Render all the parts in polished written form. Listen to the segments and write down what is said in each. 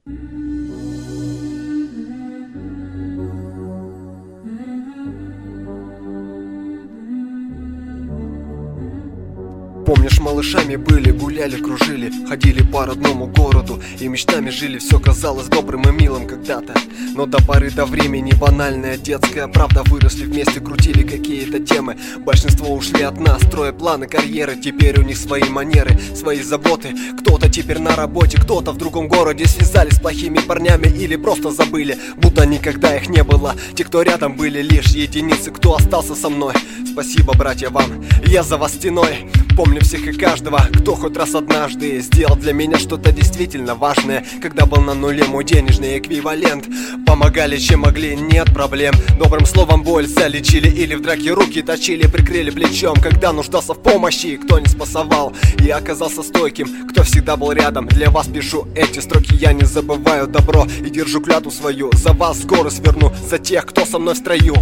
Помнишь, малышами были, гуляли, кружили, ходили по родному городу и мечтами жили. Все казалось добрым и милым когда-то, но до поры до времени банальная детская правда. Выросли вместе, крутили какие-то темы. Большинство ушли от нас, строя планы карьеры. Теперь у них свои манеры, свои заботы. Кто-то теперь на работе, кто-то в другом городе. Связались с плохими парнями или просто забыли, будто никогда их не было. Те, кто рядом, были лишь единицы, кто остался со мной. Спасибо, братья, вам, я за вас стеной. Помню всех и каждого, кто хоть раз однажды сделал для меня что-то действительно важное. Когда был на нуле, мой денежный эквивалент. Помогали, чем могли, нет проблем. Добрым словом боль залечили или в драке руки точили, прикрыли плечом. Когда нуждался в помощи, кто не спасовал, я оказался стойким, кто всегда был рядом. Для вас пишу эти строки, я не забываю добро и держу клятву свою. За вас с горы сверну, за тех, кто со мной в строю.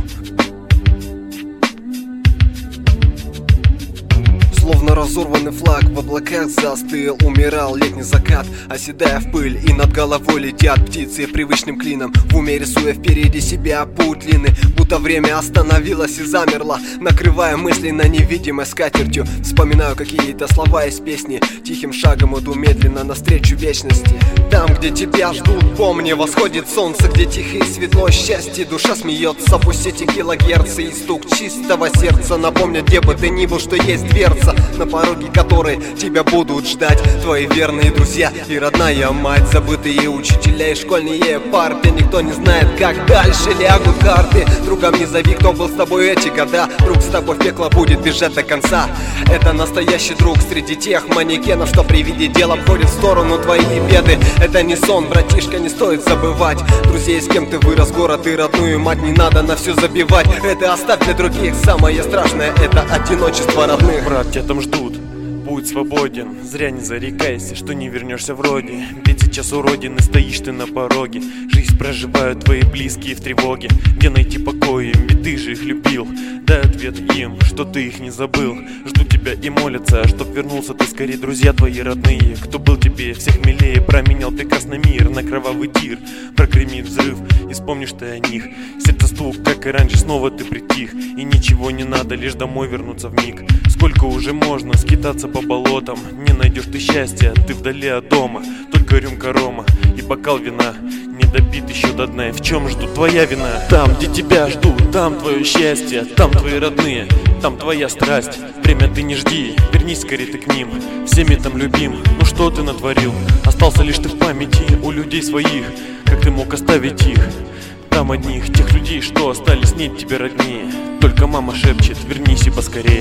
Словно разорванный флаг в облаках застыл, умирал летний закат, оседая в пыль, и над головой летят птицы привычным клином. В уме рисуя впереди себя путь длинный, будто время остановилось и замерло, накрывая мысли на невидимой скатертью. Вспоминаю какие-то слова из песни, тихим шагом иду медленно навстречу вечности. Там, где тебя ждут, помни, восходит солнце, где тихо и светло счастье, душа смеется. Пусть эти килогерцы и стук чистого сердца напомнят, где бы ты ни был, что есть дверца, на пороге которой тебя будут ждать твои верные друзья и родная мать. Забытые учителя и школьные парты, никто не знает, как дальше лягут карты. Другом не зови, кто был с тобой эти года, друг с тобой в пекло будет бежать до конца. Это настоящий друг среди тех манекенов, что при виде дела обходит в сторону твои беды. Это не сон, братишка, не стоит забывать друзей, с кем ты вырос, город и родную мать. Не надо на все забивать, это оставь для других. Самое страшное — это одиночество родных. Брат, тебя там ждут, будь свободен, зря не зарекайся, что не вернешься вроде. Ведь сейчас у родины стоишь ты на пороге. Жизнь проживают твои близкие в тревоге. Где найти покой им, ведь ты же их любил. Дай ответ им, что ты их не забыл. Ждут тебя и молятся, чтоб вернулся ты скорее. Друзья твои родные, кто был тебе всех милее, променял прекрасный мир на кровавый тир. Прогремит взрыв, и вспомнишь ты о них. Сердце стук, как и раньше, снова ты притих. И ничего не надо, лишь домой вернуться вмиг. Сколько уже можно скитаться по болотам, не найдешь ты счастья, ты вдали от дома. Только рюмка рома и бокал вина не допит еще до дна. И в чем ждут твоя вина? Там, где тебя ждут, там твое счастье, там твои родные, там твоя страсть. Время ты не жди, вернись скорее ты к ним, всеми там любим. Ну что ты натворил? Остался лишь ты в памяти у людей своих. Как ты мог оставить их? Там одних, тех людей, что остались, нет тебе роднее. Только мама шепчет, вернись и поскорее.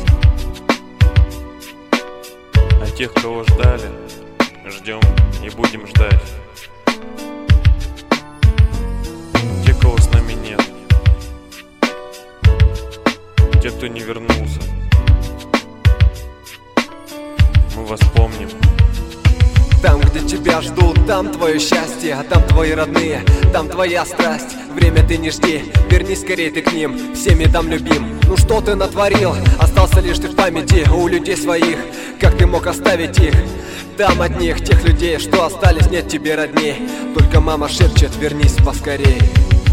А тех, кого ждали, ждем и будем ждать. Те, кого с нами нет, те, кто не вернулся, мы вас помним. Там, где тебя ждут, там твое счастье, а там твои родные, там твоя страсть. Время ты не жди, вернись скорее ты к ним, всеми там любим. Ну что ты натворил? Остался лишь ты в памяти у людей своих. Как ты мог оставить их? Там одних, тех людей, что остались, нет тебе родней. Только мама шепчет, вернись поскорей.